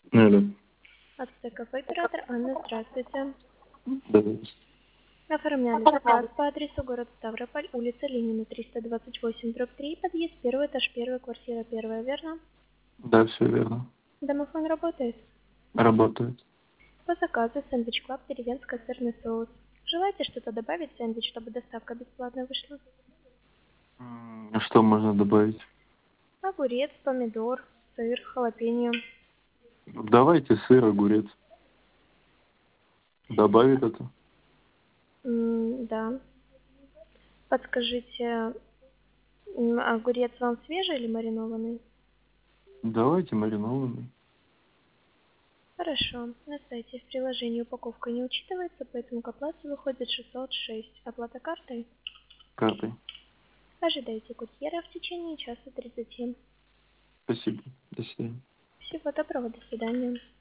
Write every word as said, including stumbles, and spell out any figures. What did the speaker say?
Алло. Ацтеков оператор Анна, здравствуйте. Да. Оформляли заказ по адресу город Ставрополь, улица Ленина, триста двадцать восемь, дробь три, подъезд первый, этаж первый, квартира первая, верно? Да, все верно. Домофон работает? Работает. По заказу сэндвич клаб, деревенский сырный соус. Желаете что-то добавить в сэндвич, чтобы доставка бесплатно вышла? М, Что можно добавить? Огурец, помидор, сыр, халапеньо. Давайте сыр, огурец. Добавит это? М, да. Подскажите, м, огурец вам свежий или маринованный? Давайте маринованный. Хорошо. На сайте в приложении упаковка не учитывается, поэтому к оплате выходит шестьсот шесть. Оплата картой? Картой. Ожидайте курьера в течение часа тридцати. Спасибо. До свидания. Всего доброго, до свидания.